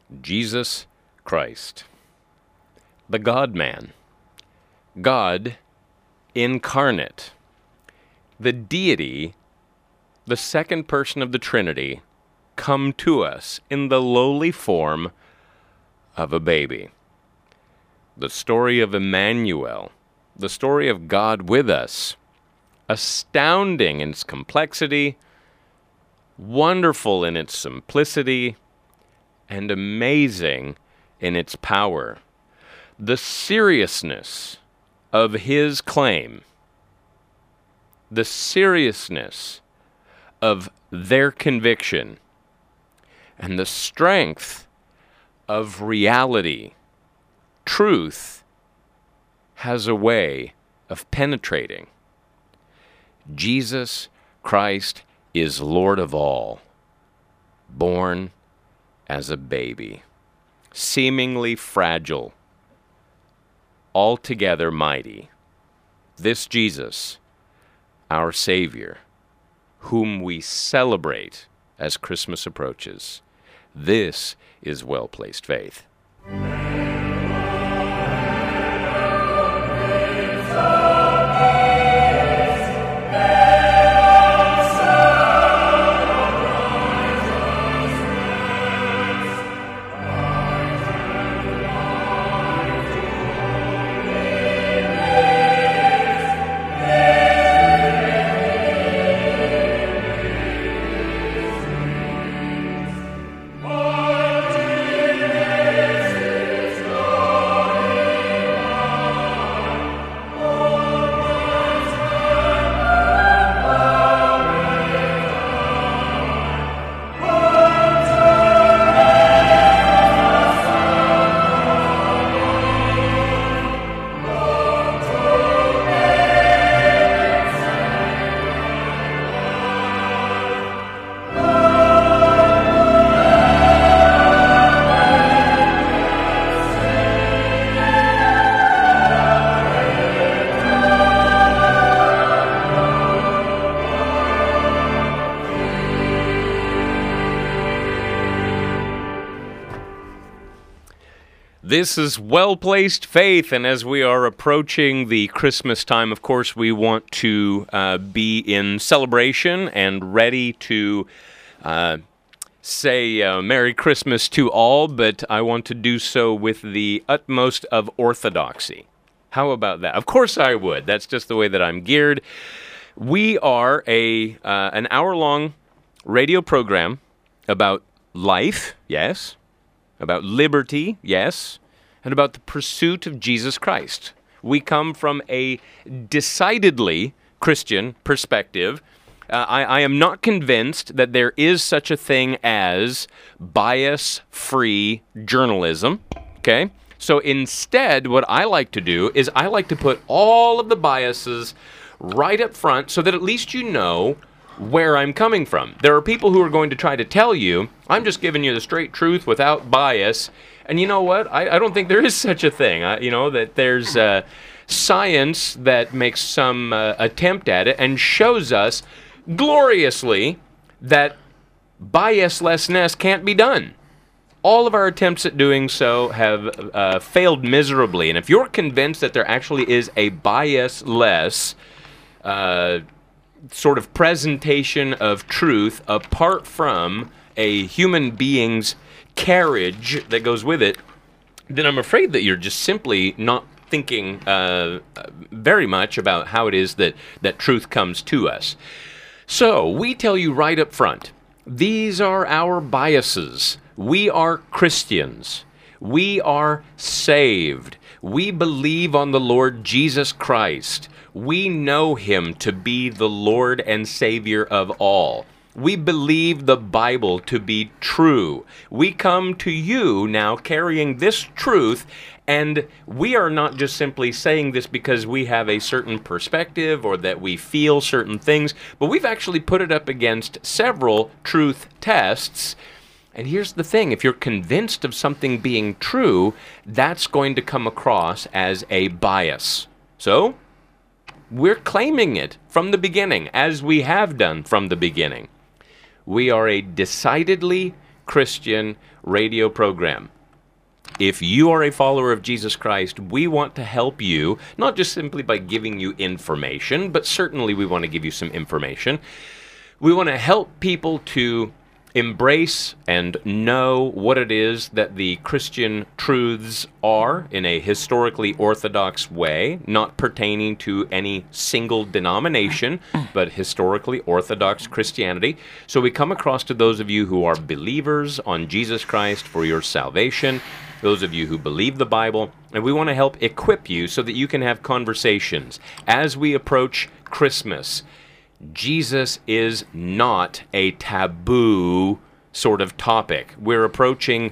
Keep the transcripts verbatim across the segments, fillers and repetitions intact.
Jesus Christ, the God-man, God incarnate, the deity, the second person of the Trinity, come to us in the lowly form of a baby. The story of Emmanuel, the story of God with us, astounding in its complexity, wonderful in its simplicity, and amazing in its power. The seriousness of his claim, the seriousness of their conviction, and the strength of reality, truth, has a way of penetrating. Jesus Christ is Lord of all, born as a baby, seemingly fragile, altogether mighty. This Jesus, our Savior, whom we celebrate as Christmas approaches, this is well-placed faith. This is Well-Placed Faith, and as we are approaching the Christmas time, of course, we want to uh, be in celebration and ready to uh, say uh, Merry Christmas to all, but I want to do so with the utmost of orthodoxy. How about that? Of course I would. That's just the way that I'm geared. We are a uh, an hour-long radio program about life, yes, about liberty, yes, and about the pursuit of Jesus Christ. We come from a decidedly Christian perspective. Uh, I, I am not convinced that there is such a thing as bias-free journalism, okay? So instead, what I like to do is I like to put all of the biases right up front so that at least you know where I'm coming from. There are people who are going to try to tell you, I'm just giving you the straight truth without bias. And you know what? I, I don't think there is such a thing. I, you know, that there's uh, science that makes some uh, attempt at it and shows us gloriously that biaslessness can't be done. All of our attempts at doing so have uh, failed miserably. And if you're convinced that there actually is a biasless uh, sort of presentation of truth apart from a human being's carriage that goes with it, then I'm afraid that you're just simply not thinking uh, very much about how it is that, that truth comes to us. So, we tell you right up front, these are our biases. We are Christians. We are saved. We believe on the Lord Jesus Christ. We know him to be the Lord and Savior of all. We believe the Bible to be true. We come to you now carrying this truth, and we are not just simply saying this because we have a certain perspective or that we feel certain things, but we've actually put it up against several truth tests. And here's the thing, if you're convinced of something being true, that's going to come across as a bias. So, we're claiming it from the beginning, as we have done from the beginning. We are a decidedly Christian radio program. If you are a follower of Jesus Christ, we want to help you, not just simply by giving you information, but certainly we want to give you some information. We want to help people to embrace and know what it is that the Christian truths are in a historically orthodox way, not pertaining to any single denomination, but historically orthodox Christianity. So we come across to those of you who are believers on Jesus Christ for your salvation, those of you who believe the Bible, and we want to help equip you so that you can have conversations as we approach Christmas. Jesus is not a taboo sort of topic. We're approaching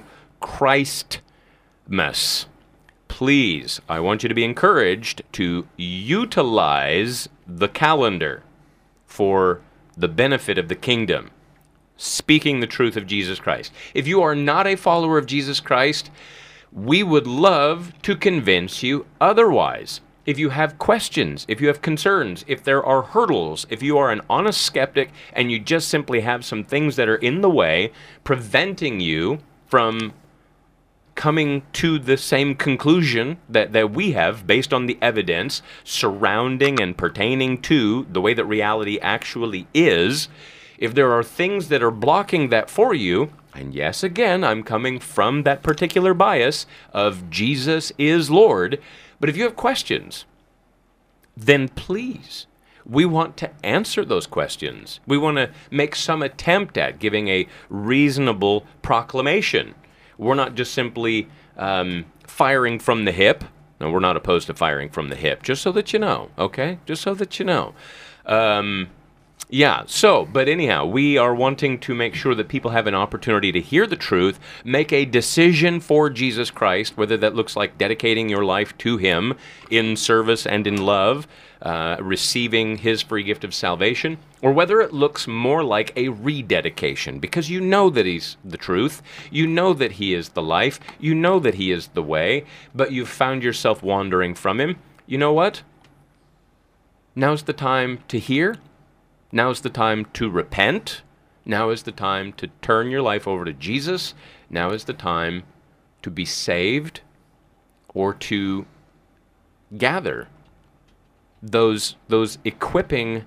Christmas. Please, I want you to be encouraged to utilize the calendar for the benefit of the kingdom, speaking the truth of Jesus Christ. If you are not a follower of Jesus Christ, we would love to convince you otherwise. If you have questions, if you have concerns, if there are hurdles, if you are an honest skeptic and you just simply have some things that are in the way preventing you from coming to the same conclusion that, that we have based on the evidence surrounding and pertaining to the way that reality actually is, if there are things that are blocking that for you, and yes, again, I'm coming from that particular bias of Jesus is Lord, but if you have questions, then please, we want to answer those questions. We want to make some attempt at giving a reasonable proclamation. We're not just simply um, firing from the hip. No, we're not opposed to firing from the hip, just so that you know, okay? Just so that you know. Um, yeah, so, but anyhow, we are wanting to make sure that people have an opportunity to hear the truth, make a decision for Jesus Christ, whether that looks like dedicating your life to Him in service and in love, uh, receiving His free gift of salvation, or whether it looks more like a rededication, because you know that He's the truth, you know that He is the life, you know that He is the way, but you've found yourself wandering from Him. You know what? Now's the time to hear. Now's the time to repent. Now is the time to turn your life over to Jesus. Now is the time to be saved or to gather those, those equipping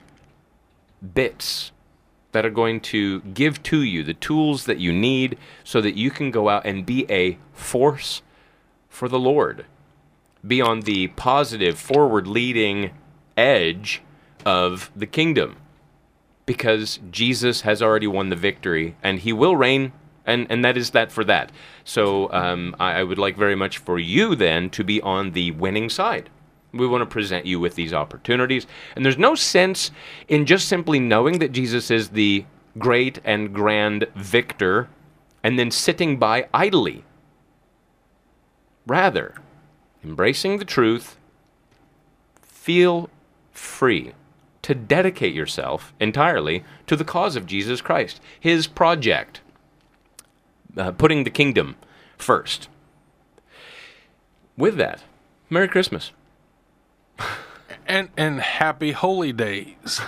bits that are going to give to you the tools that you need so that you can go out and be a force for the Lord. Be on the positive, forward-leading edge of the kingdom. Because Jesus has already won the victory, and He will reign, and, and that is that for that. So um, I, I would like very much for you then to be on the winning side. We want to present you with these opportunities. And there's no sense in just simply knowing that Jesus is the great and grand victor and then sitting by idly. Rather, embracing the truth, feel free to dedicate yourself entirely to the cause of Jesus Christ, His project, uh, putting the kingdom first. With that, Merry Christmas. And and happy holy days.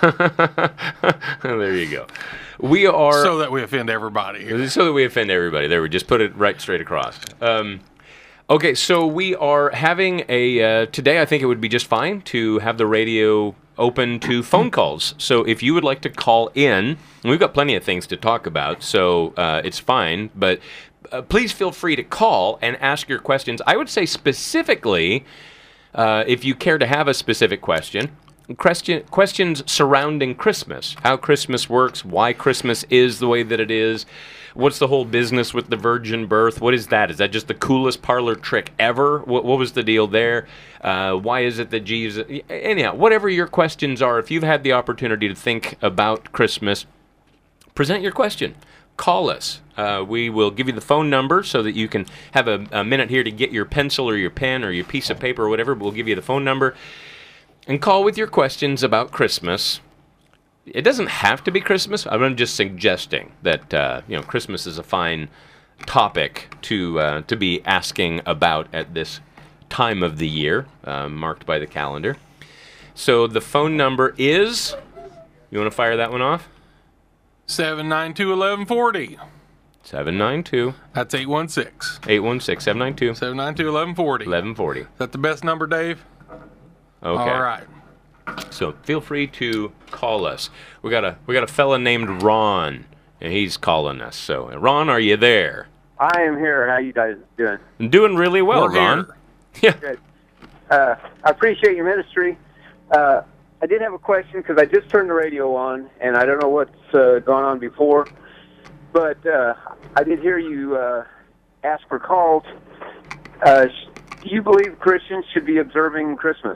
There you go. We are... So that we offend everybody here. So that we offend everybody. There, we just put it right straight across. Um, okay, so we are having a... Uh, today, I think it would be just fine to have the radio open to phone calls. So if you would like to call in, and we've got plenty of things to talk about, so uh, it's fine, but uh, please feel free to call and ask your questions. I would say specifically, uh, if you care to have a specific question, question, questions surrounding Christmas, how Christmas works, why Christmas is the way that it is, what's the whole business with the virgin birth? What is that? Is that just the coolest parlor trick ever? What, what was the deal there? Uh, why is it that Jesus... Anyhow, whatever your questions are, if you've had the opportunity to think about Christmas, present your question. Call us. Uh, we will give you the phone number so that you can have a, a minute here to get your pencil or your pen or your piece of paper or whatever. We'll give you the phone number. And call with your questions about Christmas. It doesn't have to be Christmas. I'm just suggesting that uh, you know Christmas is a fine topic to uh, to be asking about at this time of the year, uh, marked by the calendar. So the phone number is. You want to fire that one off? seven nine two, eleven forty. seven nine two, That's eight one six, eight one six, seven nine two, seven nine two, eleven forty. eleven forty. Is that the best number, Dave? Okay. All right. So feel free to call us. We got a we got a fella named Ron, and he's calling us. So Ron, are you there? I am here. How you guys doing? I'm doing really well, We're Ron. here. Yeah. Good. Uh, I appreciate your ministry. Uh, I did have a question because I just turned the radio on, and I don't know what's uh, gone on before, but uh, I did hear you uh, ask for calls. Uh, do you believe Christians should be observing Christmas?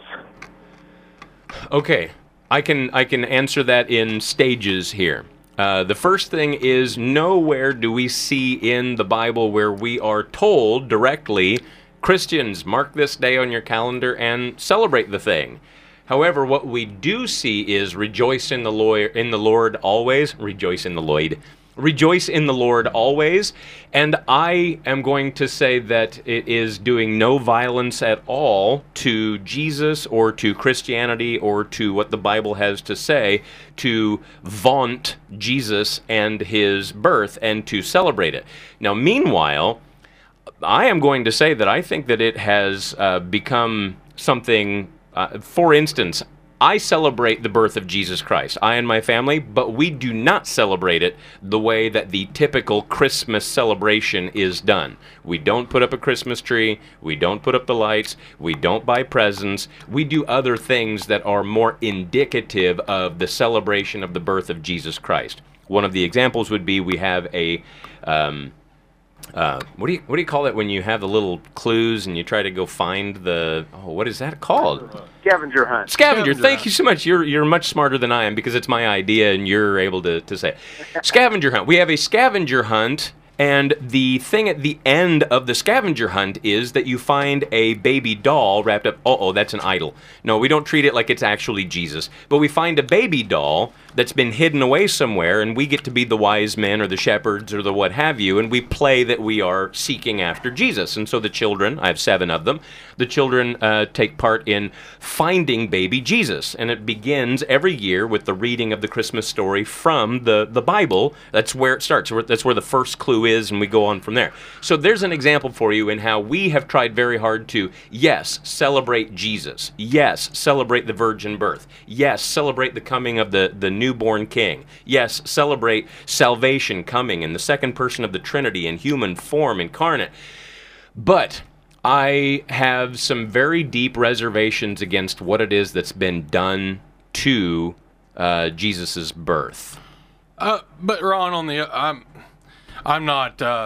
Okay, I can I can answer that in stages here. Uh, the first thing is, nowhere do we see in the Bible where we are told directly, Christians, mark this day on your calendar and celebrate the thing. However, what we do see is rejoice in the Lord, in the Lord always. Rejoice in the Lord. Rejoice in the Lord always. And I am going to say that it is doing no violence at all to Jesus or to Christianity or to what the Bible has to say to vaunt Jesus and his birth and to celebrate it. Now, meanwhile, I am going to say that I think that it has uh, become something, uh, for instance, I celebrate the birth of Jesus Christ, I and my family, but we do not celebrate it the way that the typical Christmas celebration is done. We don't put up a Christmas tree, we don't put up the lights, we don't buy presents, we do other things that are more indicative of the celebration of the birth of Jesus Christ. One of the examples would be we have a... Um, Uh, what do you what do you call it when you have the little clues and you try to go find the oh what is that called? Scavenger hunt. Scavenger. Scavenger Thank hunt. you so much. You're you're much smarter than I am because it's my idea and you're able to to say it. Scavenger hunt. We have a scavenger hunt. And the thing at the end of the scavenger hunt is that you find a baby doll wrapped up. Uh-oh, that's an idol. No, we don't treat it like it's actually Jesus. But we find a baby doll that's been hidden away somewhere, and we get to be the wise men or the shepherds or the what have you, and we play that we are seeking after Jesus. And so the children, I have seven of them, the children uh, take part in finding baby Jesus. And it begins every year with the reading of the Christmas story from the, the Bible. That's where it starts. That's where the first clue is, and we go on from there. So there's an example for you in how we have tried very hard to, yes, celebrate Jesus. Yes, celebrate the virgin birth. Yes, celebrate the coming of the, the newborn king. Yes, celebrate salvation coming in the second person of the Trinity in human form incarnate. But I have some very deep reservations against what it is that's been done to uh, Jesus' birth. Uh, but Ron, on the I'm I'm not uh,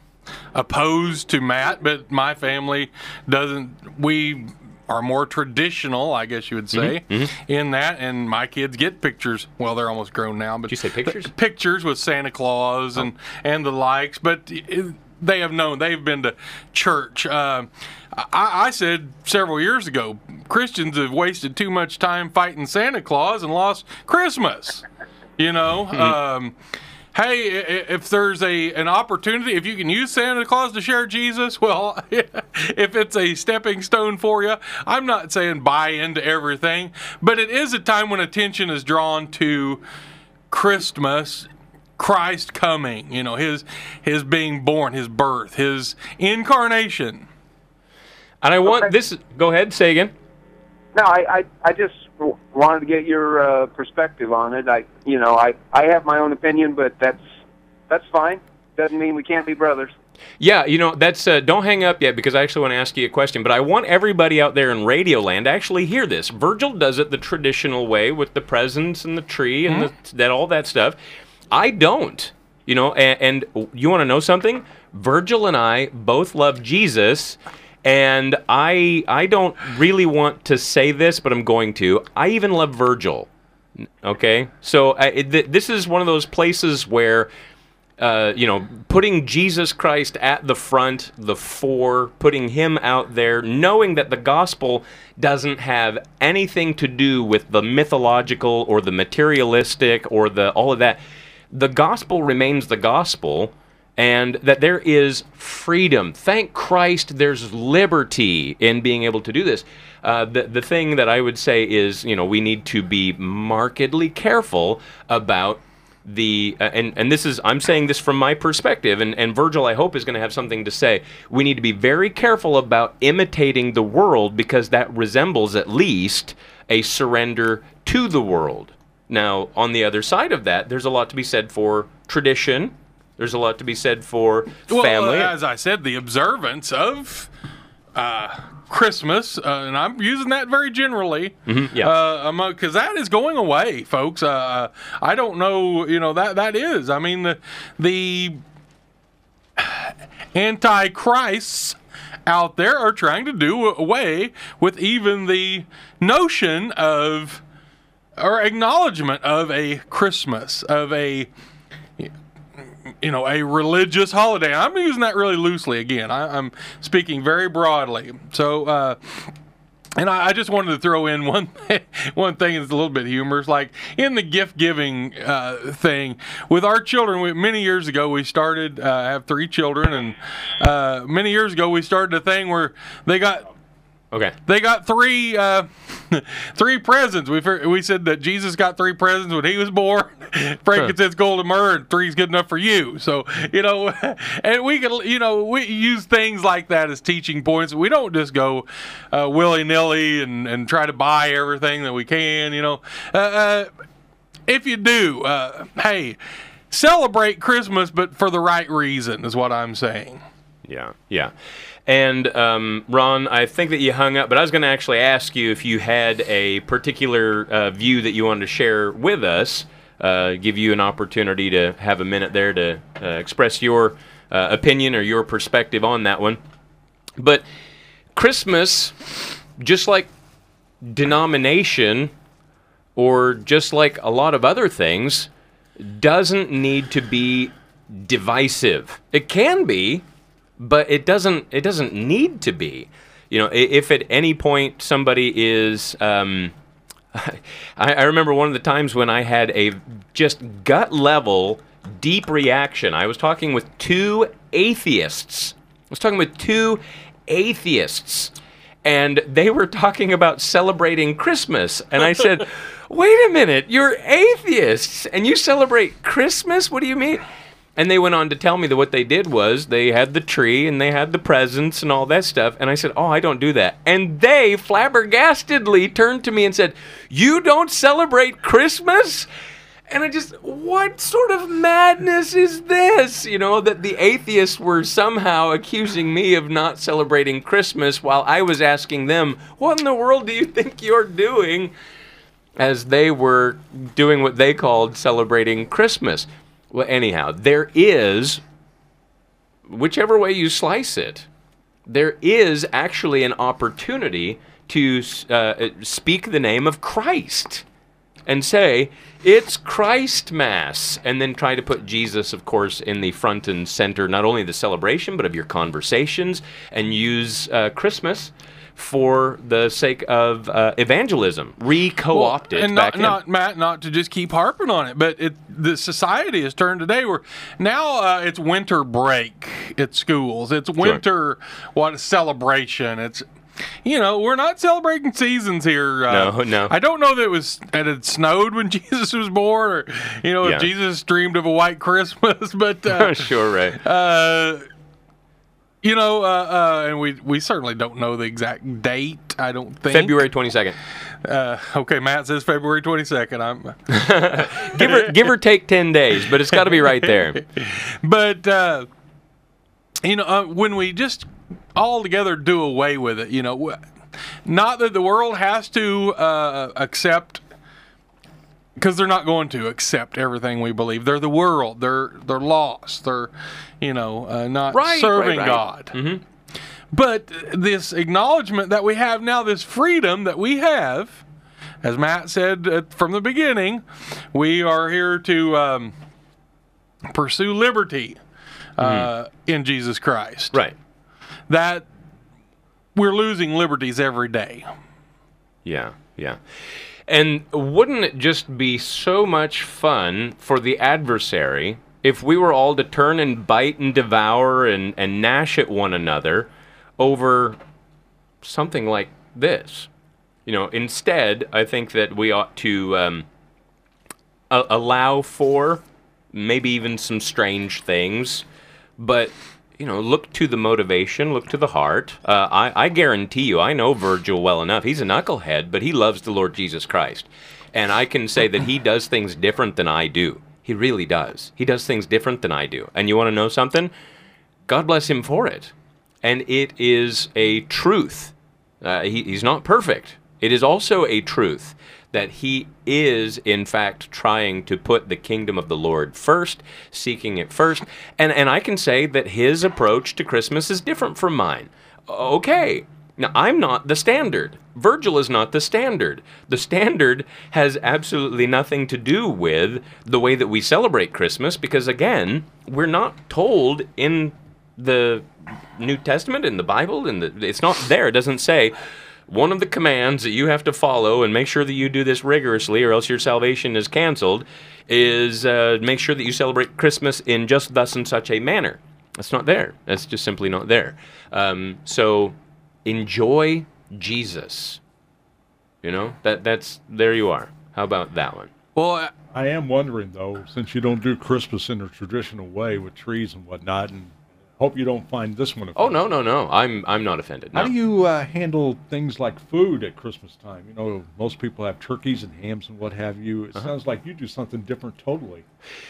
opposed to Matt, but my family doesn't. We are more traditional, I guess you would say, Mm-hmm, mm-hmm. in that. And my kids get pictures. Well, they're almost grown now, but Did you say pictures? th- pictures with Santa Claus and Oh. and the likes. But it, they have known. They've been to church. Uh, I, I said several years ago, Christians have wasted too much time fighting Santa Claus and lost Christmas. You know, Mm-hmm. um, hey, i- if there's a an opportunity, if you can use Santa Claus to share Jesus, well, if it's a stepping stone for you, I'm not saying buy into everything, but it is a time when attention is drawn to Christmas, Christ coming, you know, his his being born, his birth, his incarnation. And I want Okay. this. Go ahead, say again. No, I, I, I just w- wanted to get your uh, perspective on it. I, you know, I, I have my own opinion, but that's that's fine. Doesn't mean we can't be brothers. Yeah, you know, that's uh, don't hang up yet because I actually want to ask you a question. But I want everybody out there in Radio Land to actually hear this. Virgil does it the traditional way with the presents and the tree and the, that all that stuff. I don't. You know, and, and you want to know something? Virgil and I both love Jesus. And I I don't really want to say this, but I'm going to. I even love Virgil. Okay? So I, it, th- this is one of those places where, uh, you know, putting Jesus Christ at the front, the fore, putting him out there, knowing that the gospel doesn't have anything to do with the mythological or the materialistic or the all of that. The gospel remains the gospel. And that there is freedom. Thank Christ there's liberty in being able to do this. Uh, the, the thing that I would say is, you know, we need to be markedly careful about the uh, and and this is I'm saying this from my perspective, and and Virgil I hope is going to have something to say. We need to be very careful about imitating the world, because that resembles at least a surrender to the world. Now, on the other side of that, there's a lot to be said for tradition. There's a lot to be said for well, family. Uh, as I said, the observance of uh, Christmas, uh, and I'm using that very generally, mm-hmm, yeah, because uh, that is going away, folks. Uh, I don't know, you know, that that is. I mean, the, the antichrists out there are trying to do away with even the notion of or acknowledgement of a Christmas, of a you know, a religious holiday. I'm using that really loosely again. I, I'm speaking very broadly. So, uh, and I, I just wanted to throw in one one thing that's a little bit humorous, like in the gift giving uh, thing with our children. We, many years ago, we started. Uh, I have three children, and uh, many years ago, we started a thing where they got. Okay. They got three uh, three presents. We we said that Jesus got three presents when he was born. Frankincense, gold, and myrrh, and three's good enough for you. So, you know, and we can, you know, we use things like that as teaching points. We don't just go uh, willy-nilly and, and try to buy everything that we can, you know. Uh, uh, if you do, uh, hey, celebrate Christmas, but for the right reason is what I'm saying. Yeah, yeah. And, um, Ron, I think that you hung up, but I was going to actually ask you if you had a particular uh, view that you wanted to share with us, uh, give you an opportunity to have a minute there to uh, express your uh, opinion or your perspective on that one. But Christmas, just like denomination or just like a lot of other things, doesn't need to be divisive. It can be, but it doesn't. It doesn't need to be. You know, if at any point somebody is, um, I, I remember one of the times when I had a just gut level, deep reaction. I was talking with two atheists. I was talking with two atheists, and they were talking about celebrating Christmas, and I said, "Wait a minute, you're atheists and you celebrate Christmas? What do you mean?" And they went on to tell me that what they did was they had the tree and they had the presents and all that stuff. And I said, oh, I don't do that. And they flabbergastedly turned to me and said, you don't celebrate Christmas? And I just, what sort of madness is this? You know, that the atheists were somehow accusing me of not celebrating Christmas while I was asking them, what in the world do you think you're doing? As they were doing what they called celebrating Christmas. Well, anyhow, there is, whichever way you slice it, there is actually an opportunity to uh, speak the name of Christ and say, it's Christ Mass, and then try to put Jesus, of course, in the front and center, not only of the celebration, but of your conversations, and use uh, Christmas for the sake of uh, evangelism, re-co-opt well, it and back not, in. Not, Matt, not to just keep harping on it, but it, the society has turned today where now uh, it's winter break at schools. It's winter, sure. what, celebration. It's, you know, we're not celebrating seasons here. Uh, no, no. I don't know that it was that it snowed when Jesus was born, or, you know, yeah. if Jesus dreamed of a white Christmas, but... Uh, sure, right. Uh, You know, uh, uh, and we we certainly don't know the exact date, I don't think. February twenty-second. Uh, okay, Matt says February twenty-second. I'm give, or, give or take ten days, but it's got to be right there. But, uh, you know, uh, when we just all together do away with it, you know, not that the world has to uh, accept, because they're not going to accept everything we believe. They're the world. They're they're lost. They're, you know, uh, not right, serving right, right. God. Mm-hmm. But this acknowledgement that we have now, this freedom that we have, as Matt said uh, from the beginning, we are here to um, pursue liberty uh, mm-hmm. in Jesus Christ. Right. That we're losing liberties every day. Yeah, yeah. And wouldn't it just be so much fun for the adversary if we were all to turn and bite and devour and, and gnash at one another over something like this? You know, instead, I think that we ought to um, a- allow for maybe even some strange things, but you know, look to the motivation, look to the heart. Uh, I, I guarantee you, I know Virgil well enough. He's a knucklehead, but he loves the Lord Jesus Christ. And I can say that he does things different than I do. He really does. He does things different than I do. And you want to know something? God bless him for it. And it is a truth. Uh, he, he's not perfect. It is also a truth that he is, in fact, trying to put the kingdom of the Lord first, seeking it first. And, and I can say that his approach to Christmas is different from mine. Okay, now I'm not the standard. Virgil is not the standard. The standard has absolutely nothing to do with the way that we celebrate Christmas, because, again, we're not told in the New Testament, in the Bible, in the, it's not there. It doesn't say, one of the commands that you have to follow, and make sure that you do this rigorously or else your salvation is canceled, is uh, make sure that you celebrate Christmas in just thus and such a manner. That's not there. That's just simply not there. Um, so enjoy Jesus. You know, that that's there you are. How about that one? Well, I, I am wondering, though, since you don't do Christmas in the traditional way with trees and whatnot, and hope you don't find this one offensive. Oh, no, no, no. I'm I'm not offended. No. How do you uh, handle things like food at Christmas time? You know, most people have turkeys and hams and what have you. It uh-huh. sounds like you do something different totally.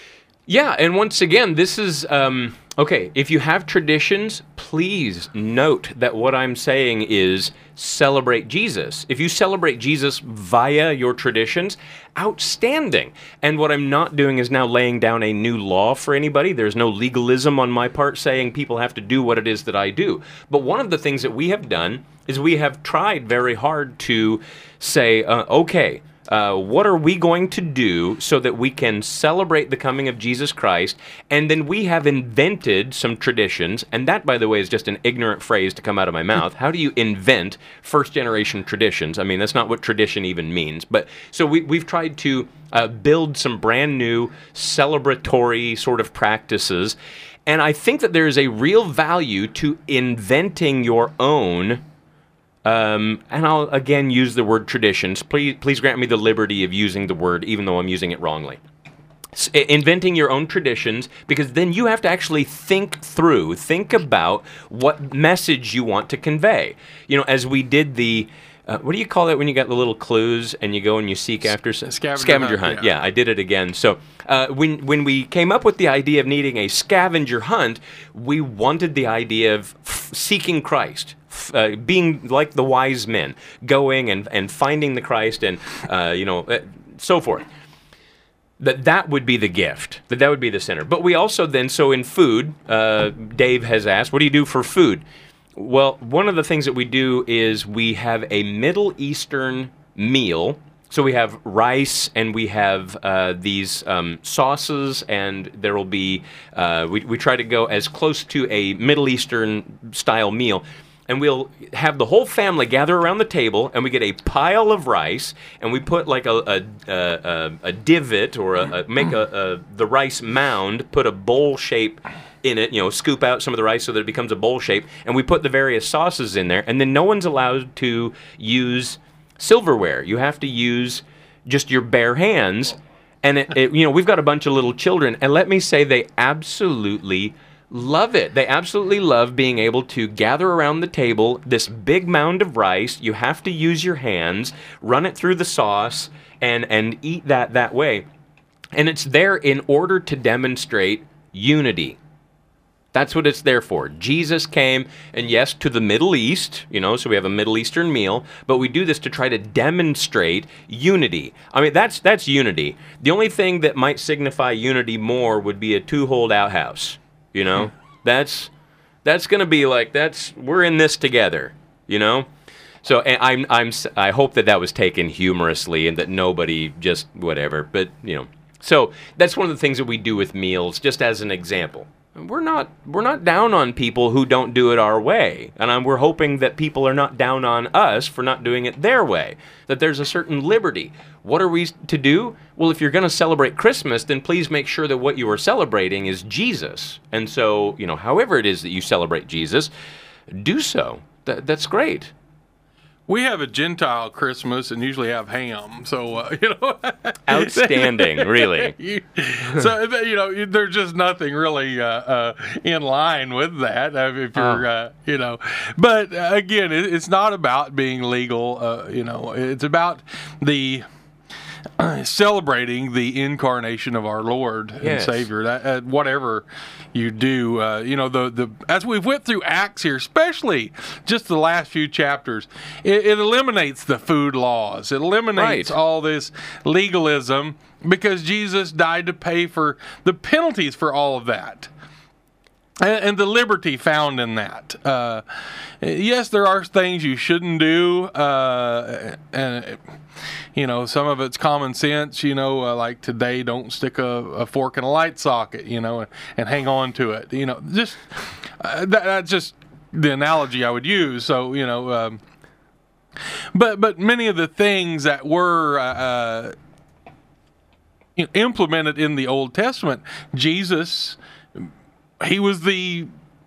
Yeah, and once again, this is, um, okay, if you have traditions, please note that what I'm saying is celebrate Jesus. If you celebrate Jesus via your traditions, outstanding. And what I'm not doing is now laying down a new law for anybody. There's no legalism on my part saying people have to do what it is that I do. But one of the things that we have done is we have tried very hard to say, uh, okay, Uh, what are we going to do so that we can celebrate the coming of Jesus Christ? And then we have invented some traditions, and that, by the way, is just an ignorant phrase to come out of my mouth. How do you invent first-generation traditions? I mean, that's not what tradition even means. But so we, we've tried to uh, build some brand new celebratory sort of practices, and I think that there is a real value to inventing your own. Um, and I'll again use the word traditions. Please, please grant me the liberty of using the word, even though I'm using it wrongly. S- inventing your own traditions, because then you have to actually think through, think about what message you want to convey. You know, as we did the, uh, what do you call it when you got the little clues and you go and you seek after s- Scavenger scavenger hunt, hunt? yeah. Yeah, I did it again. So uh, when when we came up with the idea of needing a scavenger hunt, we wanted the idea of f- seeking Christ. Uh, being like the wise men, going and, and finding the Christ, and uh, you know, uh, so forth. That that would be the gift. That that would be the center. But we also then, so in food, uh, Dave has asked, what do you do for food? Well, one of the things that we do is we have a Middle Eastern meal. So we have rice, and we have uh, these um, sauces, and there will be. Uh, we we try to go as close to a Middle Eastern style meal. And we'll have the whole family gather around the table, and we get a pile of rice, and we put like a a, a, a divot or a, a make a, a the rice mound, put a bowl shape in it, you know, scoop out some of the rice so that it becomes a bowl shape, and we put the various sauces in there, and then no one's allowed to use silverware. You have to use just your bare hands, and it, it you know, we've got a bunch of little children, and let me say they absolutely love it. They absolutely love being able to gather around the table, this big mound of rice. You have to use your hands, run it through the sauce, and, and eat that that way. And it's there in order to demonstrate unity. That's what it's there for. Jesus came, and yes, to the Middle East, you know, so we have a Middle Eastern meal, but we do this to try to demonstrate unity. I mean, that's that's unity. The only thing that might signify unity more would be a two-holed outhouse. You know, mm. that's that's gonna be like that's we're in this together. You know, so and I'm I'm I hope that that was taken humorously and that nobody just whatever. But you know, so that's one of the things that we do with meals, just as an example. We're not we're not down on people who don't do it our way, and I'm, we're hoping that people are not down on us for not doing it their way. That there's a certain liberty. What are we to do? Well, if you're going to celebrate Christmas, then please make sure that what you are celebrating is Jesus. And so, you know, however it is that you celebrate Jesus, do so. That, that's great. We have a Gentile Christmas and usually have ham, so uh, you know. Outstanding, really. You, so you know, there's just nothing really uh, uh, in line with that. I mean, if you're, Oh. uh, you know, but uh, again, it, it's not about being legal. Uh, you know, it's about the. Uh, celebrating the incarnation of our Lord and Yes. Savior. That uh, whatever you do, uh, you know, the the as we've went through Acts here, especially just the last few chapters, it, it eliminates the food laws. It eliminates Right. all this legalism because Jesus died to pay for the penalties for all of that. And, and the liberty found in that. Uh, yes, there are things you shouldn't do, uh, and you know some of it's common sense. You know, uh, like today, don't stick a, a fork in a light socket. You know, and, and hang on to it. You know, just uh, that, that's just the analogy I would use. So you know, um, but but many of the things that were. Uh, uh, implemented in the Old Testament, Jesus. He was the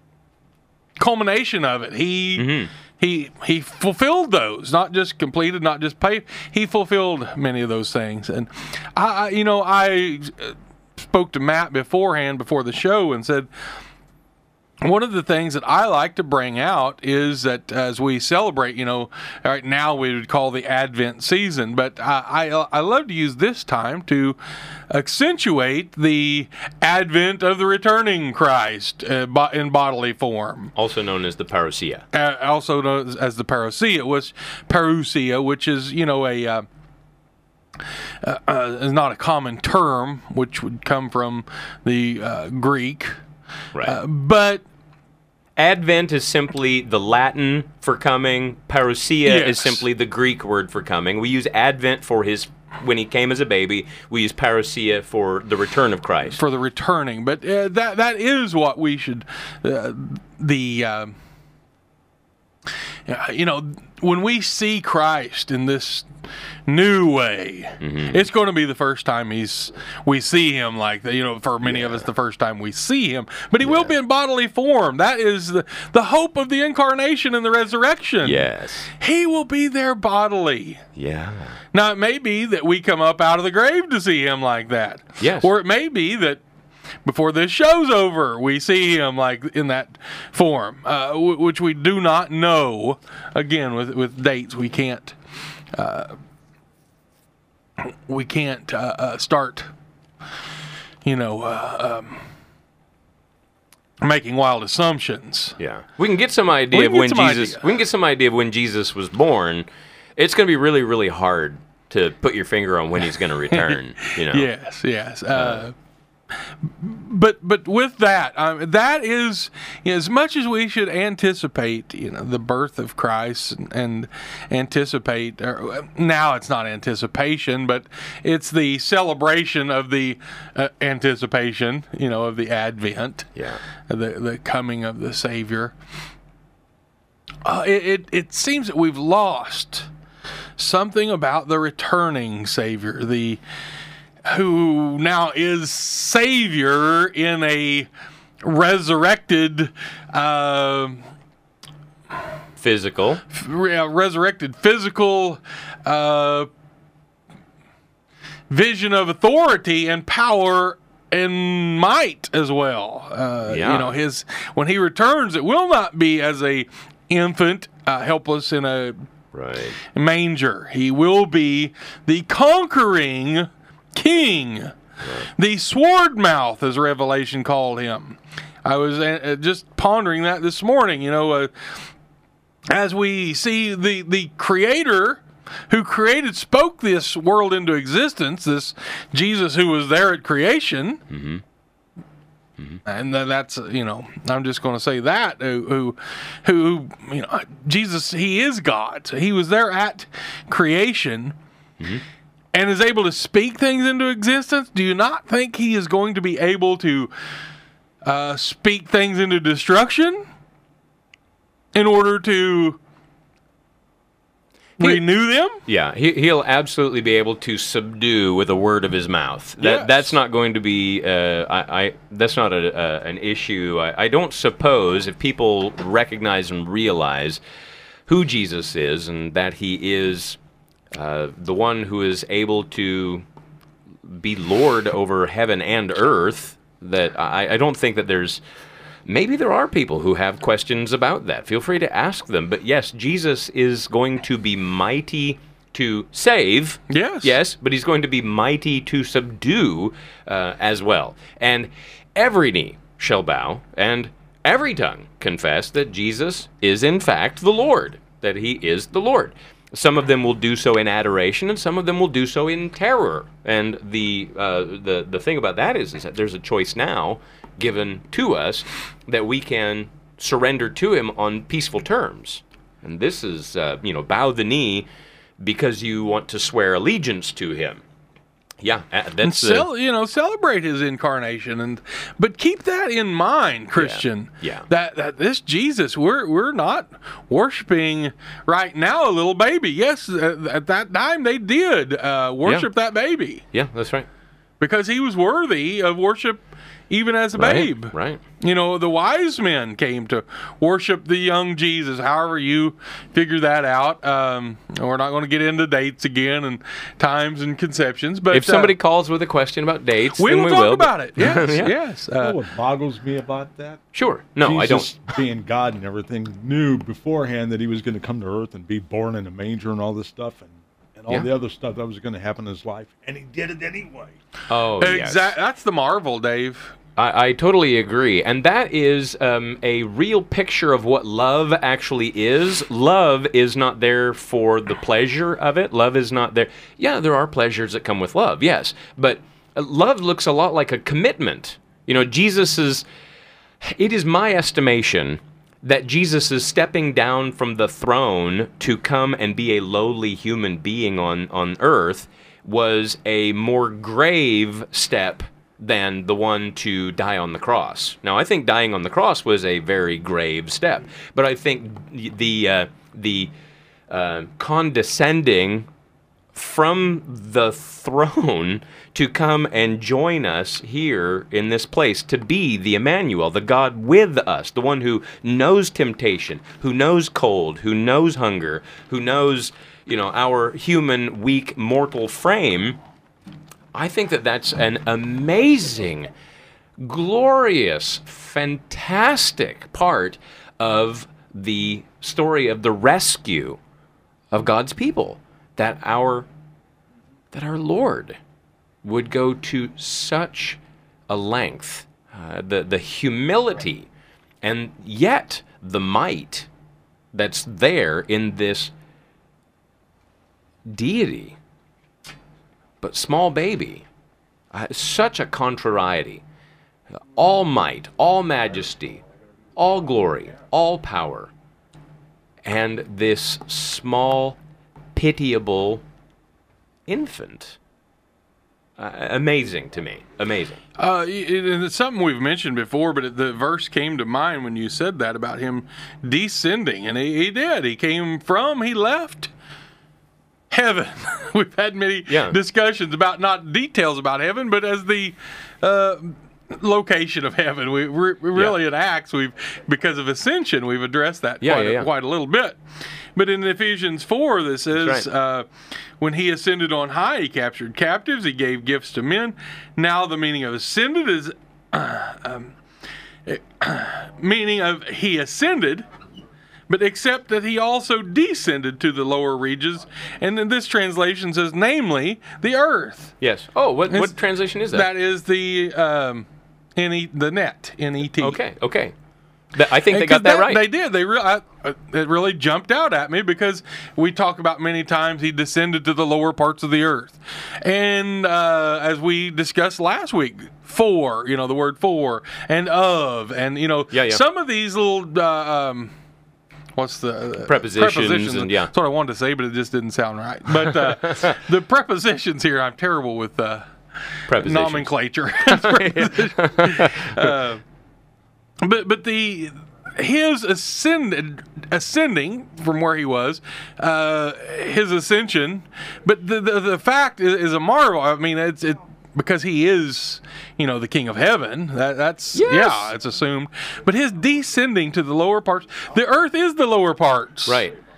culmination of it. He Mm-hmm. he he fulfilled those, not just completed, not just paid. He fulfilled many of those things. And I, I you know, I spoke to Matt beforehand before the show and said one of the things that I like to bring out is that as we celebrate, you know, right now we would call the Advent season, but I, I, I love to use this time to accentuate the advent of the returning Christ uh, bo- in bodily form. Also known as the parousia. Uh, also known as, as the parousia, which parousia, which is, you know, a... Uh, uh, uh, is not a common term, which would come from the uh, Greek. Right. Uh, but Advent is simply the Latin for coming. Parousia Yes. is simply the Greek word for coming. We use Advent for his when he came as a baby. We use parousia for the return of Christ. for the returning, but uh, that that is what we should. Uh, the uh, you know, when we see Christ in this new way, Mm-hmm. it's going to be the first time he's we see him like that. You know, for many of us, the first time we see him, but he will be in bodily form. That is the the hope of the incarnation and the resurrection. Yes. He will be there bodily. Yeah. Now, it may be that we come up out of the grave to see him like that. Yes. Or it may be that before this show's over, we see him like in that form, uh, w- which we do not know. Again, with with dates, we can't uh, we can't uh, uh, start, you know, uh, um, making wild assumptions. Yeah. We can get some idea We of can get when some Jesus. idea. We can get some idea of when Jesus was born. It's going to be really, really hard to put your finger on when he's going to return. You know. Yes, yes. Uh, but but with that, um, that is as much as we should anticipate, you know, the birth of Christ and, and anticipate. Or, now it's not anticipation, but it's the celebration of the uh, anticipation, you know, of the Advent, Yeah. the the coming of the Savior. Uh, it, it it seems that we've lost something about the returning Savior, the who now is Savior in a resurrected, uh, Physical. re- resurrected physical uh, vision of authority and power and might as well. Uh, Yeah. You know, his when he returns, it will not be as a infant, uh, helpless in a Right. manger. He will be the conquering king, the sword mouth, as Revelation called him. I was uh, just pondering that this morning. You know, uh, as we see the the Creator who created, spoke this world into existence, this Jesus who was there at creation. Mm-hmm. Mm-hmm. And then that's, you know, I'm just going to say that, who, who, who, you know, Jesus, he is God. So he was there at creation Mm-hmm. and is able to speak things into existence. Do you not think he is going to be able to uh, speak things into destruction in order to He- renew them? Yeah, he, he'll absolutely be able to subdue with a word of his mouth. That Yes. that's not going to be. Uh, I, I that's not a, uh, an issue. I, I don't suppose if people recognize and realize who Jesus is, and that he is uh, the one who is able to be Lord over heaven and earth, that I, I don't think that there's, maybe there are people who have questions about that. Feel free to ask them. But yes, Jesus is going to be mighty to save. Yes. Yes, but he's going to be mighty to subdue uh, as well. And every knee shall bow, and every tongue confess that Jesus is in fact the Lord, that he is the Lord. Some of them will do so in adoration, and some of them will do so in terror. And the uh, the the thing about that is, is that there's a choice now given to us that we can surrender to him on peaceful terms. And this is, uh, you know, bow the knee because you want to swear allegiance to him. Yeah, uh, And that's cel- uh, you know, celebrate his incarnation, and but keep that in mind, Christian. Yeah. That that this Jesus, we're we're not worshiping right now a little baby. Yes, at, at that time they did uh, worship that baby yeah, that's right. because he was worthy of worship, even as a Right, babe. right. You know, the wise men came to worship the young Jesus. However you figure that out. Um, we're not going to get into dates again and times and conceptions. But If somebody uh, calls with a question about dates, we then will we talk will. about it. Yes, Yeah. yes. You know Uh, what boggles me about that? Sure. No, I Jesus, don't. being God and everything, knew beforehand that he was going to come to earth and be born in a manger and all this stuff and, and all Yeah. the other stuff that was going to happen in his life. And he did it anyway. Oh, yes. exact. That's the marvel, Dave. I, I totally agree. And that is um, a real picture of what love actually is. Love is not there for the pleasure of it. Love is not there. Yeah, there are pleasures that come with love, yes. But uh, love looks a lot like a commitment. You know, Jesus is, it is my estimation that Jesus is stepping down from the throne to come and be a lowly human being on, on earth was a more grave step than the one to die on the cross. Now, I think dying on the cross was a very grave step, but I think the uh, the uh, condescending from the throne to come and join us here in this place, to be the Emmanuel, the God with us, the one who knows temptation, who knows cold, who knows hunger, who knows, you know, our human, weak, mortal frame. I think that that's an amazing, glorious, fantastic part of the story of the rescue of God's people. That our that our Lord would go to such a length, uh, the the humility, and yet the might that's there in this deity. But small baby, uh, such a contrariety. All might, all majesty, all glory, all power, and this small, pitiable infant. Uh, amazing to me. Amazing. Uh, it, and it's something we've mentioned before, but it, the verse came to mind when you said that about him descending, and he, he did. He came from, he left heaven. We've had many Yeah. discussions about not details about heaven, but as the uh, location of heaven. We, we really Yeah. in Acts, we've because of ascension, we've addressed that Yeah, quite, yeah, a, yeah. quite a little bit. But in Ephesians four, this is That's right. uh, when he ascended on high, he captured captives, he gave gifts to men. Now the meaning of ascended is uh, um, meaning of he ascended. But except that he also descended to the lower regions, and then this translation says, namely, the earth. Yes. Oh, what, It's- what translation is that? That is the um, N E the net, N E T. Okay, okay. Th- I think And they got 'cause that, right. They did. They re- I, uh, it really jumped out at me because we talk about many times he descended to the lower parts of the earth, and uh, as we discussed last week, for you know the word for and of, and you know Yeah, yeah. some of these little. Uh, um, What's the uh, Prepositions and- yeah. That's what I wanted to say, but it just didn't sound right. But uh, the prepositions here, I'm terrible with uh, Prepositions. nomenclature. uh, but but the his ascended ascending from where he was, uh, his ascension. But the the, the fact is, is a marvel. I mean, it's it. Because he is, you know, the King of Heaven. That, that's Yes. yeah, it's assumed. But his descending to the lower parts, the earth is the lower parts. Right.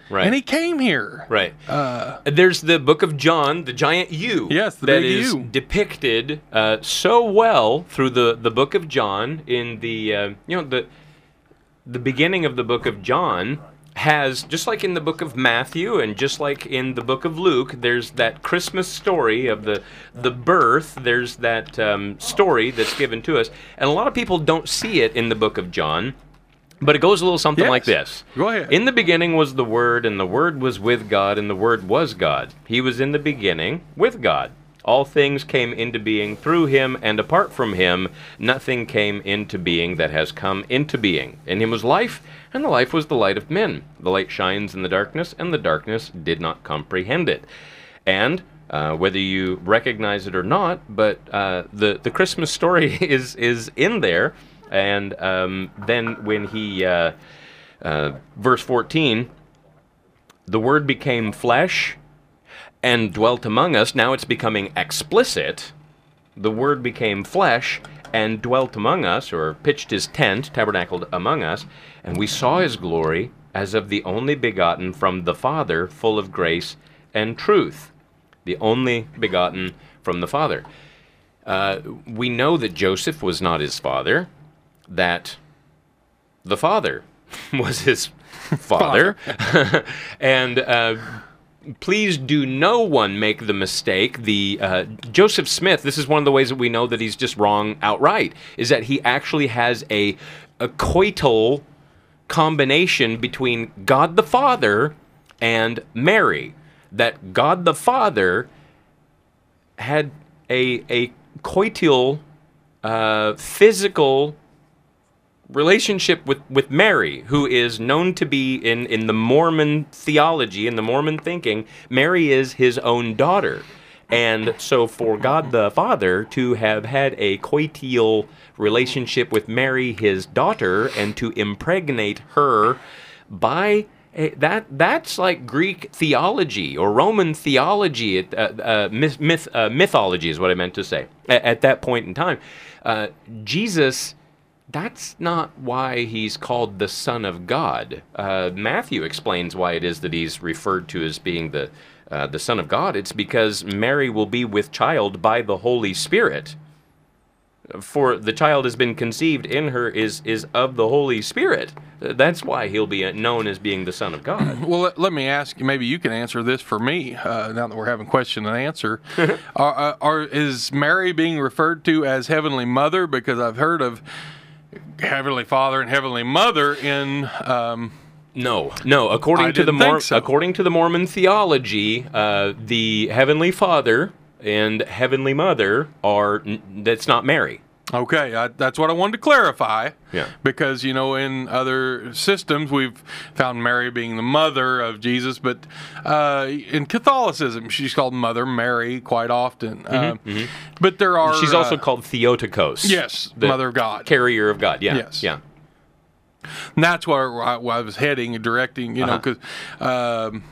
right. And he came here. Right. Uh, There's the Book of John, the giant U. Yes, the that big is U. depicted uh, so well through the, the Book of John. In the uh, you know the the beginning of the Book of John has, just like in the Book of Matthew and just like in the Book of Luke, there's that Christmas story of the the birth. There's that um, story that's given to us, and a lot of people don't see it in the Book of John. But it goes a little something Yes. like this. Go ahead. In the beginning was the Word, and the Word was with God, and the Word was God. He was in the beginning with God. All things came into being through him, and apart from him, nothing came into being that has come into being. In him was life, and the life was the light of men. The light shines in the darkness, and the darkness did not comprehend it. And uh, whether you recognize it or not, but uh, the, the Christmas story is, is in there. And um, then when he, uh, uh, verse fourteen, the Word became flesh and dwelt among us. Now it's becoming explicit. The Word became flesh and dwelt among us, or pitched his tent, tabernacled among us, and we saw his glory as of the only begotten from the Father, full of grace and truth. The only begotten from the Father. Uh, we know that Joseph was not his father, that the Father was his father. And uh, please do no one make the mistake. The uh, Joseph Smith, this is one of the ways that we know that he's just wrong outright, is that he actually has a, a coital combination between God the Father and Mary. That God the Father had a, a coital, uh, physical relationship with, with Mary, who is known to be, in, in the Mormon theology, in the Mormon thinking, Mary is his own daughter. And so for God the Father to have had a coital relationship with Mary, his daughter, and to impregnate her by a, that that's like Greek theology or Roman theology, uh, uh, myth, myth, uh, mythology is what I meant to say at, at that point in time. Uh, Jesus... That's not why he's called the Son of God. Uh, Matthew explains why it is that he's referred to as being the uh, the Son of God. It's because Mary will be with child by the Holy Spirit. For the child has been conceived in her is is of the Holy Spirit. That's why he'll be known as being the Son of God. Well, let, let me ask you, maybe you can answer this for me, uh, now that we're having question and answer. are, are, is Mary being referred to as Heavenly Mother? Because I've heard of Heavenly Father and Heavenly Mother in... Um, No, no. According I to the didn't think Mor- so. according to the Mormon theology, uh, the Heavenly Father and Heavenly Mother are n- that's not Mary. Okay, I, that's what I wanted to clarify. Yeah. Because, you know, in other systems, we've found Mary being the mother of Jesus, but uh, in Catholicism, she's called Mother Mary quite often. Mm-hmm, uh, mm-hmm. But there are... She's also uh, called Theotokos. Yes, the Mother of God. Carrier of God, yeah. Yes. Yeah. And that's where I, where I was heading and directing, you know, Uh-huh. because... Um,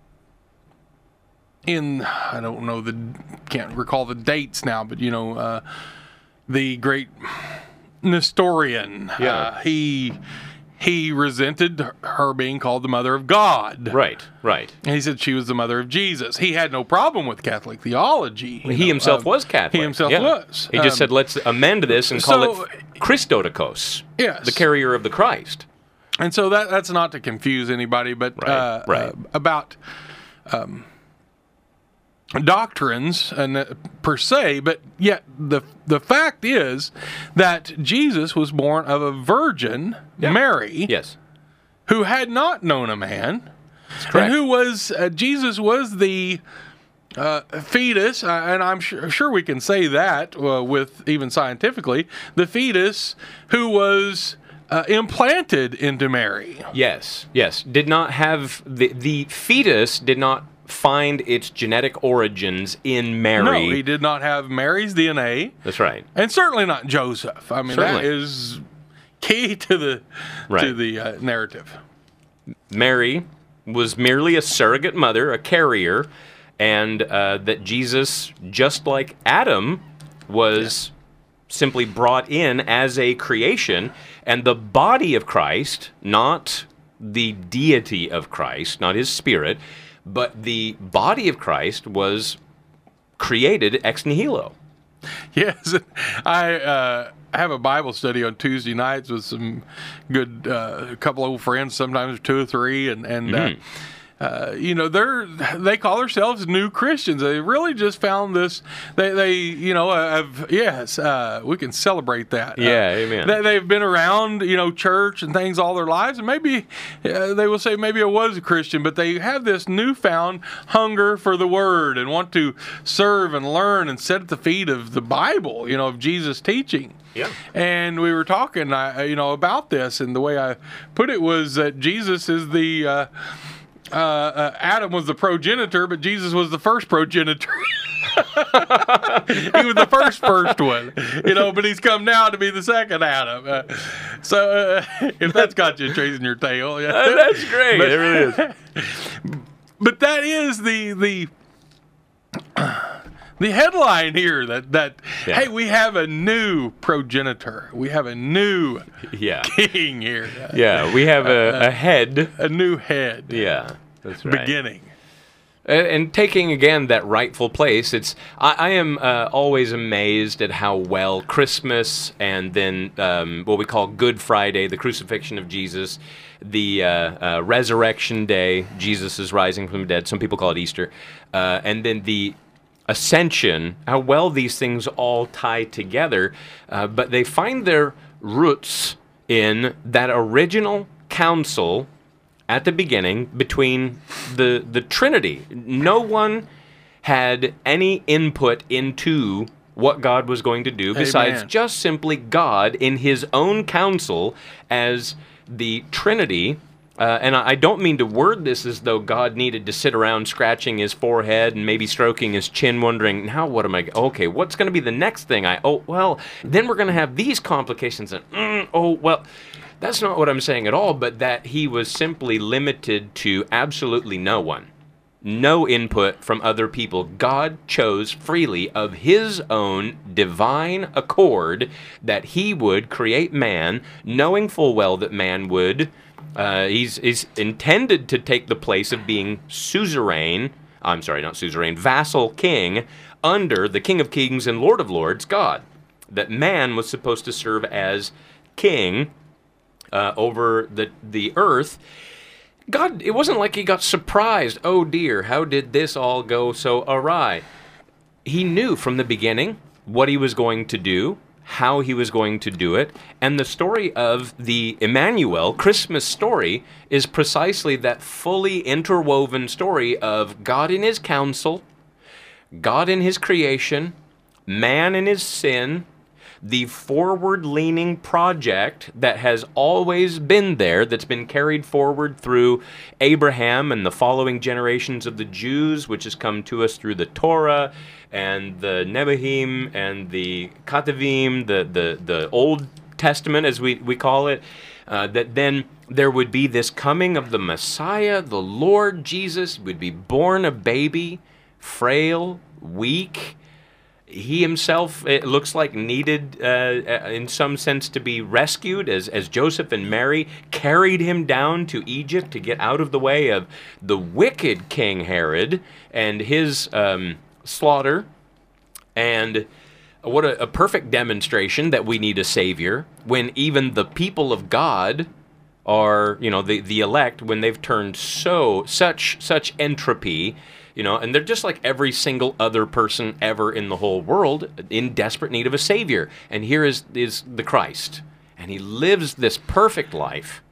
in, I don't know, the can't recall the dates now, but, you know... Uh, the great Nestorian, Yeah. uh, he he resented her being called the mother of God. Right, right. And he said she was the mother of Jesus. He had no problem with Catholic theology. you He know, himself um, was Catholic. He himself yeah. was. He just Um, said, let's amend this and call so- it Christotokos. Yes. The carrier of the Christ. And so that that's not to confuse anybody, but Right, uh, right. uh, about um, doctrines and uh, per se, but yet the the fact is that Jesus was born of a virgin, Yeah. Mary, Yes. who had not known a man, correct. and who was uh, Jesus was the uh, fetus, uh, and I'm sure, sure we can say that uh, with even scientifically, the fetus who was uh, implanted into Mary. Yes, yes. Did not have, the, the fetus did not find its genetic origins in Mary. No, he did not have Mary's D N A, That's right. and certainly not Joseph. I mean, that Certainly. is key to the to Right. the uh, narrative. Mary was merely a surrogate mother, a carrier, and uh, that Jesus, just like Adam, was simply brought in as a creation, and the body of Christ, not the deity of Christ, not his spirit, but the body of Christ was created ex nihilo. Yes, I uh, have a Bible study on Tuesday nights with some good uh, couple old friends, sometimes two or three, and and mm-hmm. uh, uh, you know they're they call themselves new Christians. They really just found this. They they you know have yes uh, we can celebrate that. Yeah, uh, amen. They, they've been around you know church and things all their lives, and maybe uh, they will say maybe I was a Christian, but they have this newfound hunger for the Word and want to serve and learn and sit at the feet of the Bible, you know, of Jesus' teaching. Yeah. And we were talking, uh, you know, about this, and the way I put it was that Jesus is the uh, uh, uh, Adam was the progenitor, but Jesus was the first progenitor. He was the first first one, you know, but he's come now to be the second Adam. Uh, so uh, if that's got you chasing your tail, yeah, uh, that's great. But, it really is. But that is the the. The headline here that, that yeah. hey, we have a new progenitor. We have a new yeah. king here. Yeah, we have a, uh, a head. A new head. Yeah, that's right. Beginning. And, and taking, again, that rightful place, it's I, I am uh, always amazed at how well Christmas and then um, what we call Good Friday, the crucifixion of Jesus, the uh, uh, resurrection day, Jesus is rising from the dead. Some people call it Easter. Uh, and then the Ascension, how well these things all tie together, uh, but they find their roots in that original council at the beginning between the the Trinity. No one had any input into what God was going to do besides Amen. Just simply God in his own counsel as the Trinity. Uh, and I, I don't mean to word this as though God needed to sit around scratching his forehead and maybe stroking his chin, wondering, now what am I, okay, what's going to be the next thing? I, oh, well, then we're going to have these complications. And, mm, oh, well, that's not what I'm saying at all, but that he was simply limited to absolutely no one. No input from other people. God chose freely of his own divine accord that he would create man, knowing full well that man would... Uh, he's, he's intended to take the place of being suzerain, I'm sorry, not suzerain, vassal king under the King of Kings and Lord of Lords, God. That man was supposed to serve as king uh, over the, the earth. God, it wasn't like he got surprised. Oh dear, how did this all go so awry? He knew from the beginning what he was going to do, how he was going to do it, and the story of the Emmanuel Christmas story is precisely that fully interwoven story of God in his counsel, God in his creation, man in his sin, the forward-leaning project that has always been there, that's been carried forward through Abraham and the following generations of the Jews, which has come to us through the Torah and the Nevi'im and the Ketuvim, the, the, the Old Testament, as we, we call it, uh, that then there would be this coming of the Messiah, the Lord Jesus, would be born a baby, frail, weak. He himself, it looks like, needed, uh, in some sense, to be rescued as, as Joseph and Mary carried him down to Egypt to get out of the way of the wicked King Herod and his um, slaughter. And what a, a perfect demonstration that we need a Savior when even the people of God are, you know, the, the elect, when they've turned so, such, such entropy. You know, and they're just like every single other person ever in the whole world in desperate need of a Savior. And here is, is the Christ. And he lives this perfect life.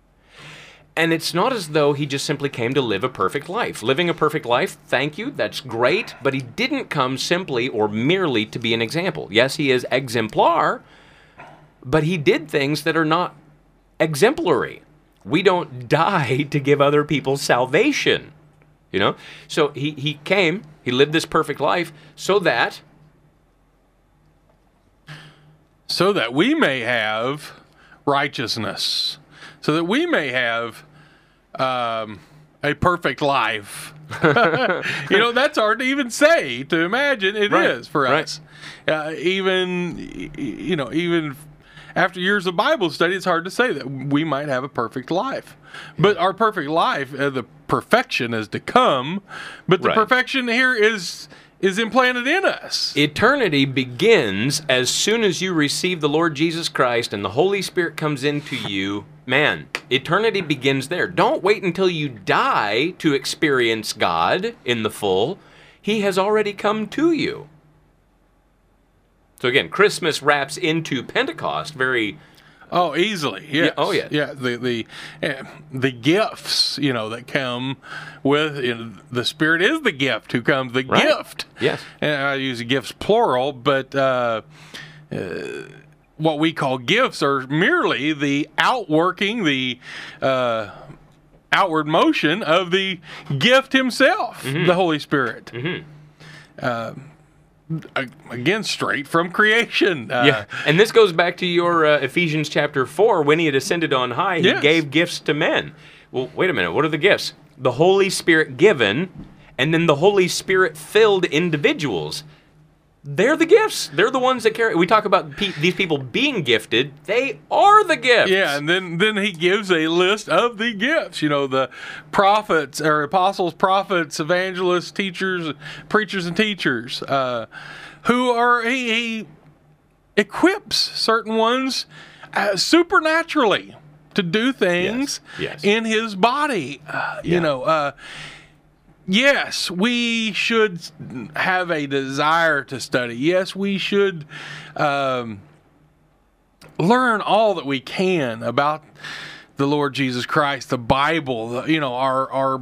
And it's not as though he just simply came to live a perfect life. Living a perfect life, thank you, that's great. But he didn't come simply or merely to be an example. Yes, he is exemplar, but he did things that are not exemplary. We don't die to give other people salvation. You know, so he, he came, he lived this perfect life so that... So that we may have righteousness. So that we may have um, a perfect life. You know, that's hard to even say, to imagine. It right, is for right. us. Uh, even, you know, even... after years of Bible study, it's hard to say that we might have a perfect life. But our perfect life, uh, the perfection is to come, but the Right. perfection here is is implanted in us. Eternity begins as soon as you receive the Lord Jesus Christ and the Holy Spirit comes into you. Man, eternity begins there. Don't wait until you die to experience God in the full. He has already come to you. So again, Christmas wraps into Pentecost very... Oh, easily. Yes. Yeah, oh, yeah. Yeah. The the eh, the gifts, you know, that come with, you know, the Spirit is the gift who comes. The Right. gift. Yes. And I use gifts plural, but uh, uh, what we call gifts are merely the outworking, the uh, outward motion of the gift Himself, the Holy Spirit. Mm-hmm. Uh, Again, straight from creation. Uh, Yeah, and this goes back to your uh, Ephesians chapter four. When he had ascended on high, he Yes. gave gifts to men. Well, wait a minute. What are the gifts? The Holy Spirit given, and then the Holy Spirit filled individuals. They're the gifts. They're the ones that carry. We talk about pe- these people being gifted. They are the gifts. Yeah, and then, then he gives a list of the gifts. You know, the prophets or apostles, prophets, evangelists, teachers, preachers, and teachers, uh, who are he, he equips certain ones uh, supernaturally to do things Yes. Yes. in his body. Uh, Yeah. You know. Uh, Yes, we should have a desire to study. Yes, we should um, learn all that we can about the Lord Jesus Christ, the Bible, the, you know, our our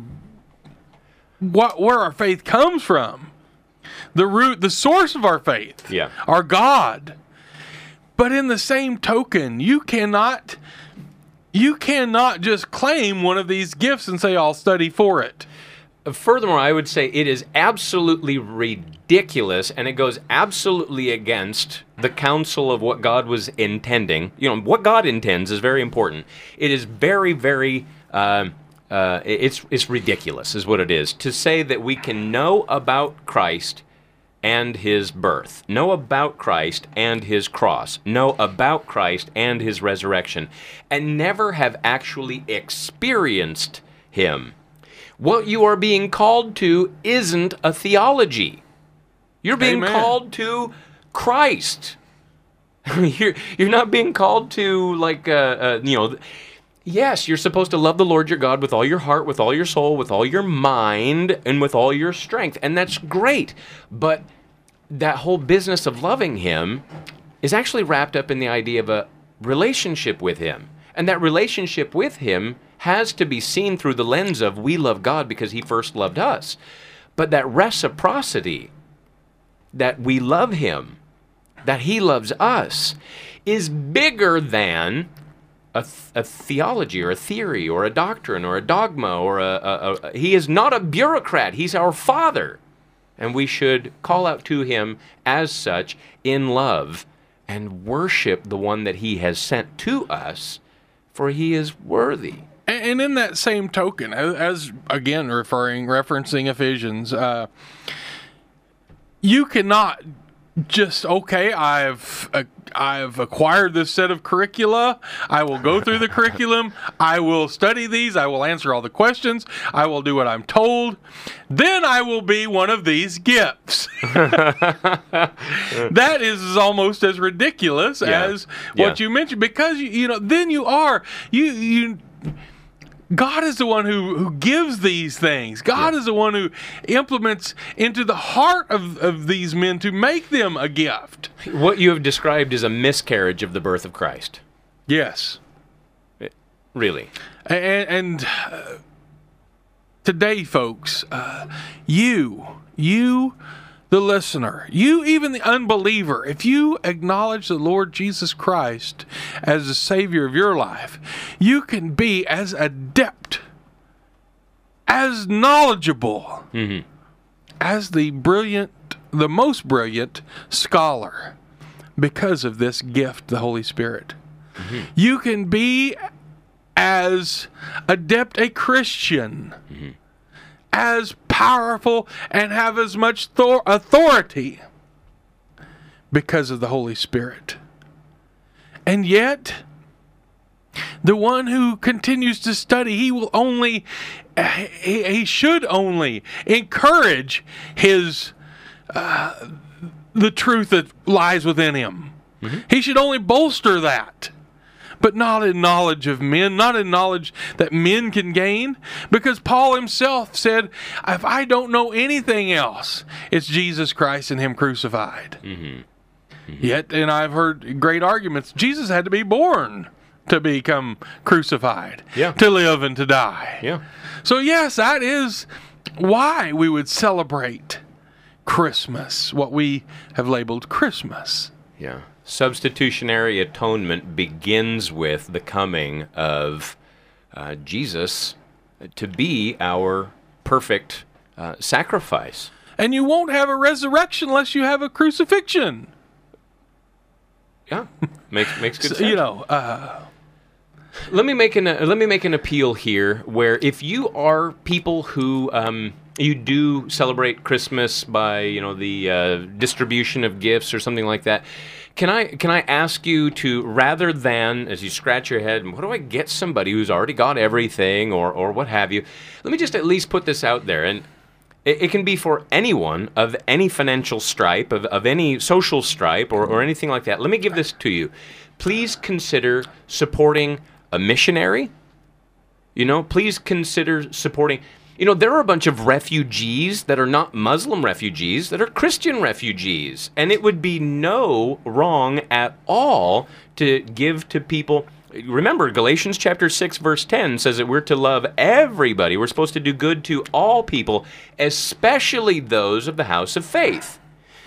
what where our faith comes from, the root, the source of our faith, Yeah. our God. But in the same token, you cannot you cannot just claim one of these gifts and say, "I'll study for it." Furthermore, I would say it is absolutely ridiculous, and it goes absolutely against the counsel of what God was intending. You know, what God intends is very important. It is very, very, uh, uh, it's it's ridiculous, is what it is, to say that we can know about Christ and His birth, know about Christ and His cross, know about Christ and His resurrection, and never have actually experienced Him. What you are being called to isn't a theology. You're being Amen. called to Christ. you're, you're not being called to, like, uh, uh, you know, yes, you're supposed to love the Lord your God with all your heart, with all your soul, with all your mind, and with all your strength. And that's great. But that whole business of loving Him is actually wrapped up in the idea of a relationship with Him. And that relationship with Him has to be seen through the lens of we love God because He first loved us. But that reciprocity, that we love Him, that He loves us, is bigger than a, th- a theology or a theory or a doctrine or a dogma or a, a, a... He is not a bureaucrat. He's our Father. And we should call out to Him as such in love and worship the one that He has sent to us, for He is worthy. And in that same token, as, as again referring, referencing Ephesians, uh, you cannot just okay. I've uh, I've acquired this set of curricula. I will go through the curriculum. I will study these. I will answer all the questions. I will do what I'm told. Then I will be one of these gifts. That is almost as ridiculous Yeah. as what Yeah. you mentioned, because you, you know then you are you you. God is the one who, who gives these things. God Yeah. is the one who implements into the heart of, of these men to make them a gift. What you have described is a miscarriage of the birth of Christ. Yes. Really. And, and uh, today, folks, uh, you, you, the listener, you, even the unbeliever, if you acknowledge the Lord Jesus Christ as the Savior of your life, you can be as adept, as knowledgeable, Mm-hmm. as the brilliant, the most brilliant scholar because of this gift, the Holy Spirit. Mm-hmm. You can be as adept a Christian, mm-hmm. as powerful and have as much thor- authority because of the Holy Spirit. And yet, the one who continues to study, he will only, he, he should only encourage his, uh, the truth that lies within him. Mm-hmm. He should only bolster that, but not in knowledge of men, not in knowledge that men can gain. Because Paul himself said, if I don't know anything else, it's Jesus Christ and him crucified. Mm-hmm. Mm-hmm. Yet, and I've heard great arguments, Jesus had to be born to become crucified, yeah. to live and to die. Yeah. So yes, that is why we would celebrate Christmas, what we have labeled Christmas. Yeah. Substitutionary atonement begins with the coming of uh, Jesus to be our perfect uh, sacrifice. And you won't have a resurrection unless you have a crucifixion. Yeah, makes makes good so, sense. You know, uh, let me make an uh, let me make an appeal here. Where if you are people who um, you do celebrate Christmas by you know the uh, distribution of gifts or something like that, can I can I ask you to, rather than as you scratch your head, what do I get somebody who's already got everything or or what have you? Let me just at least put this out there. And it can be for anyone of any financial stripe, of, of any social stripe, or, or anything like that. Let me give this to you. Please consider supporting a missionary. You know, please consider supporting... You know, there are a bunch of refugees that are not Muslim refugees, that are Christian refugees. And it would be no wrong at all to give to people... Remember, Galatians chapter six, verse ten says that we're to love everybody. We're supposed to do good to all people, especially those of the house of faith.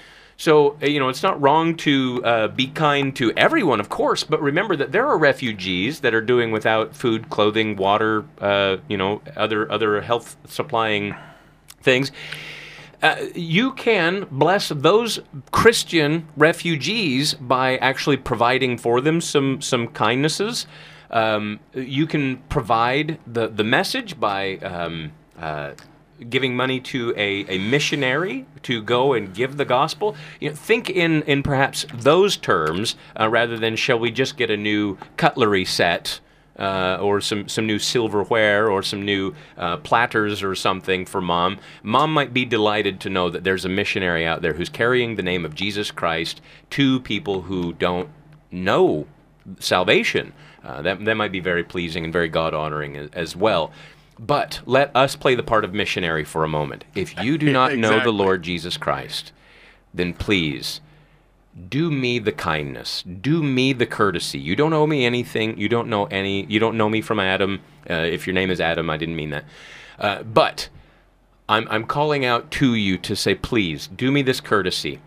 So, you know, it's not wrong to uh, be kind to everyone, of course, but remember that there are refugees that are doing without food, clothing, water, uh, you know, other other health supplying things. Uh, you can bless those Christian refugees by actually providing for them some some kindnesses. Um, you can provide the, the message by um, uh, giving money to a, a missionary to go and give the gospel. You know, think in, in perhaps those terms uh, rather than shall we just get a new cutlery set Uh, or some, some new silverware or some new uh, platters or something for mom. Mom might be delighted to know that there's a missionary out there who's carrying the name of Jesus Christ to people who don't know salvation. Uh, that, that might be very pleasing and very God-honoring as, as well. But let us play the part of missionary for a moment. If you do not exactly. know the Lord Jesus Christ, then please... do me the kindness. Do me the courtesy. You don't owe me anything. You don't know any. You don't know me from Adam. Uh, if your name is Adam, I didn't mean that. Uh, but I'm I'm calling out to you to say, please do me this courtesy.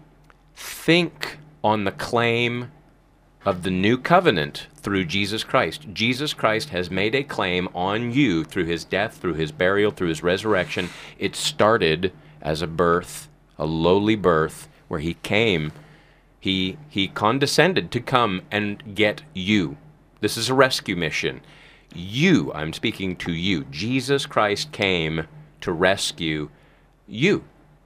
Think on the claim of the new covenant through Jesus Christ. Jesus Christ has made a claim on you through his death, through his burial, through his resurrection. It started as a birth, a lowly birth, where he came. He he condescended to come and get you. This is a rescue mission. You, I'm speaking to you. Jesus Christ came to rescue you.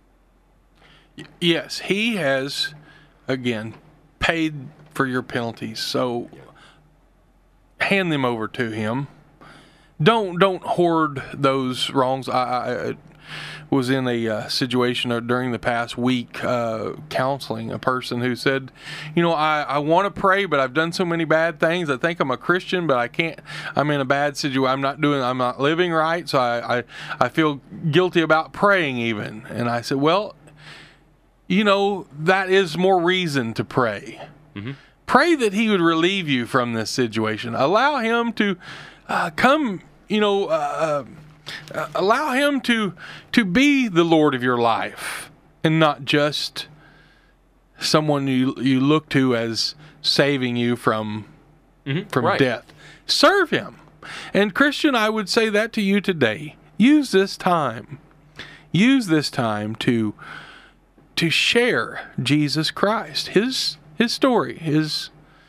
Yes, he has, again, paid for your penalties. So hand them over to him. Don't don't hoard those wrongs. I, I was in a uh, situation during the past week uh, counseling a person who said, you know, I, I want to pray, but I've done so many bad things. I think I'm a Christian, but I can't. I'm in a bad situation. I'm not doing. I'm not living right. So I, I I feel guilty about praying even. And I said, well, you know, that is more reason to pray. Mm-hmm. Pray that he would relieve you from this situation. Allow him to uh, come, you know, uh, uh, allow him to to be the Lord of your life and not just someone you you look to as saving you from mm-hmm. from right. death. Serve him. And Christian, I would say that to you today. Use this time. Use this time to to share Jesus Christ, his his story, his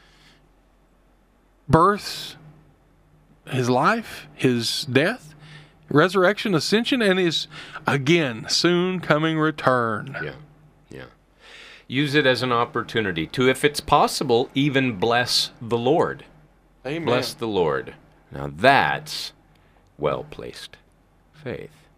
birth, his life, his death, resurrection, ascension, and his, again, soon coming return. Yeah, yeah. use it as an opportunity to, if it's possible, even bless the Lord. Amen. Bless the Lord. Now that's well-placed faith.